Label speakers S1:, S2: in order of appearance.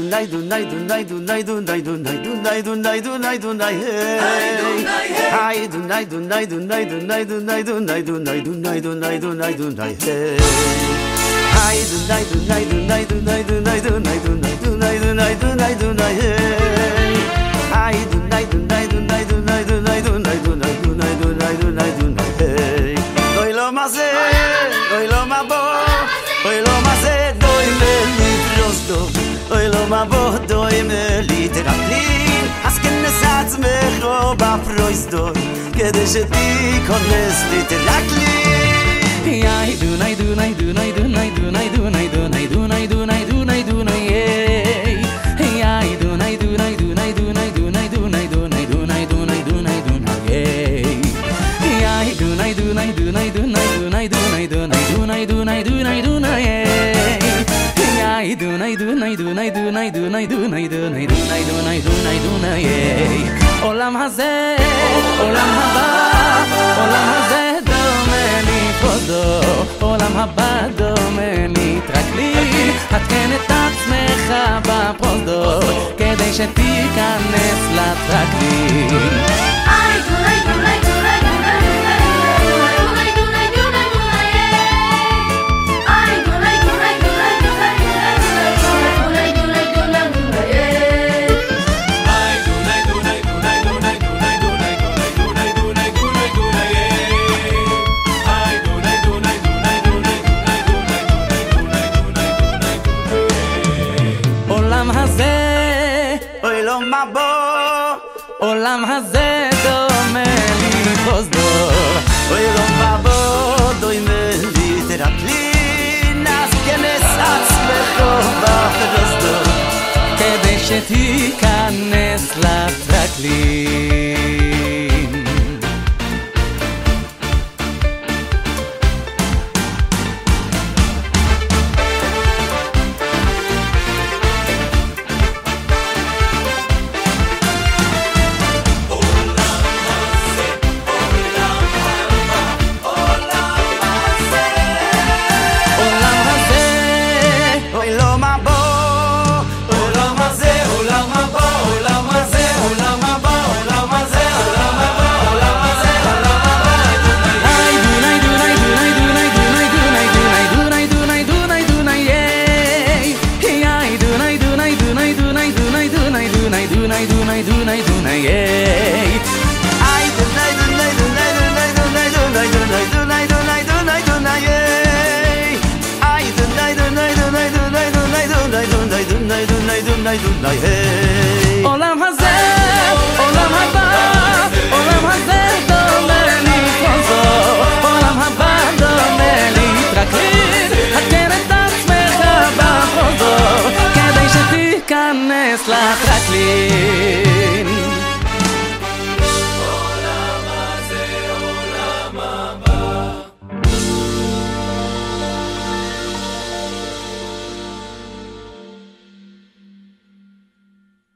S1: Dunai Dunai Dunai Dunai Dunai Dunai Dunai Dunai Dunai Dunai Hey Dunai Dunai Dunai Dunai Dunai Dunai Dunai Dunai Dunai Dunai Dunai Hey Dunai Dunai Dunai Dunai Dunai Dunai Dunai Dunai Dunai Dunai Dunai Hey Dunai Dunai Dunai Dunai Dunai Dunai Dunai Dunai Dunai Dunai Dunai Hey Doi lo maze Doi lo mabo Doi lo maze Doi me prosdo Doi lo mabo Doi me literaklin Asken nesatz mecho ba prosdo כדי שתיכנס literaklin
S2: Yai Dunai Dunai Dunai Dunai Dunai Dunai Dunai Dunai Dunai Dunai Dunai Yai Dunai Dunai Dunai Dunai Dunai Dunai Dunai Dunai Dunai Dunai Dunai Yai Dunai Dunai Dunai Dunai Dunai Dunai Dunai Dunai Dunai Dunai Yai Dunai Dunai Dunai Dunai Dunai Dunai Dunai Dunai Dunai Dunai Dunai עולם הזה, עולם הבא, עולם הזה דומה לפרוזדו עולם הבא דומה להתרגלי התקן את עצמך בפרוזדו כדי שתיכנס לטרקלין עולם הזה דומה לפרוזדו
S1: אוי לא מבוא דומה ליטרקלין אז כנס עצמך בפרוזדו
S2: כדי שתיכנס לטרקלין עולם הזה, עולם הבא, עולם הזה דומה לפרוזדו עולם הבא דומה להתרגלין התקן את עצמך בפרוזדו כדי שתיכנס לטרקלין